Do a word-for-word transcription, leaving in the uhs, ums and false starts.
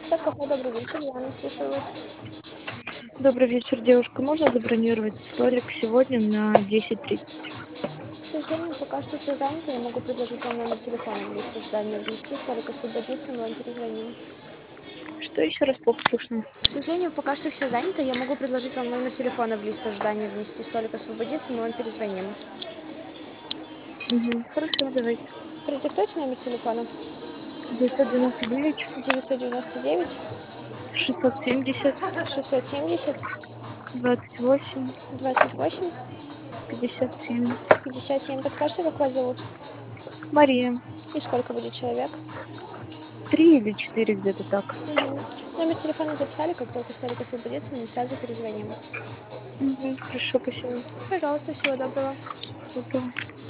Это кафе «Добрый вечер», Яна, слушаю вас. Добрый вечер, девушка. Можно забронировать столик сегодня на десять тридцать? К сожалению, пока что все занято. Я могу предложить вам номер телефона в лист ожидания внести. Столик освободится, мы вам перезвоним. Что еще раз плохо слышно? К сожалению, пока что все занято. Я могу предложить вам номер телефона в лист ожидания внести. Столик освободится, мы вам перезвоним. Угу. Хорошо, давайте. Продиктуйте номер телефона. девятьсот девяносто девять девятьсот девяносто девять шестьсот семьдесят шестьсот семьдесят двадцать восемь двадцать восемь пятьдесят семь. пятьдесят семь. Подскажите, как вас зовут? Мария. И сколько будет человек? Три или четыре где-то так. Мгм. Номер телефона записали. Как только столик освободится, мы сразу перезвоним. Угу. Хорошо, спасибо. Пожалуйста, всего доброго. Доброго.